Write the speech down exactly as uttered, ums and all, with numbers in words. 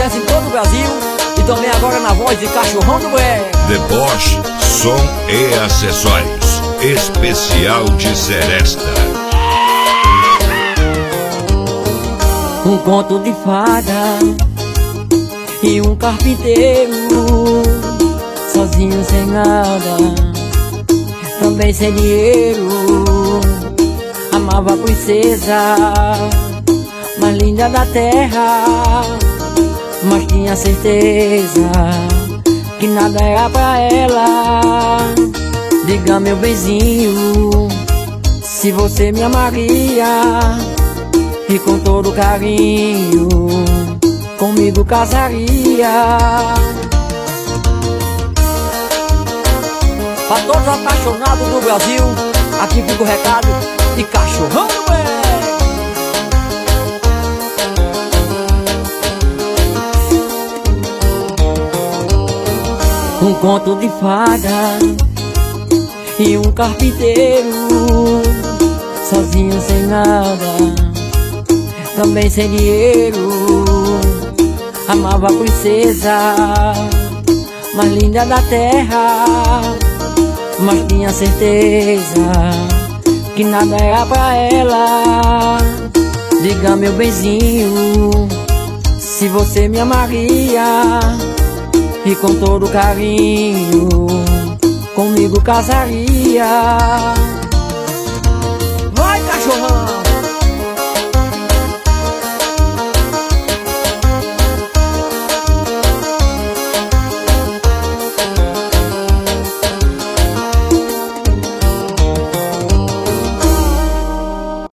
sucesso em todo o Brasil e também agora na voz de Cachorrão do Brejo. The Bosch, som e acessórios, especial de Seresta. Um conto de fada e um carpinteiro, sozinho sem nada, também sem dinheiro. Amava a princesa mais linda da terra, mas tinha certeza que nada era pra ela. Diga, meu benzinho, se você me amaria e com todo carinho comigo casaria. Pra todos apaixonados do Brasil, aqui fica o recado de Cachorrão do Brejo. Um conto de fada e um carpinteiro, sozinho sem nada, também sem dinheiro. Amava a princesa mais linda da terra, mas tinha certeza que nada era pra ela. Diga, meu benzinho, se você me amaria e com todo carinho comigo casaria.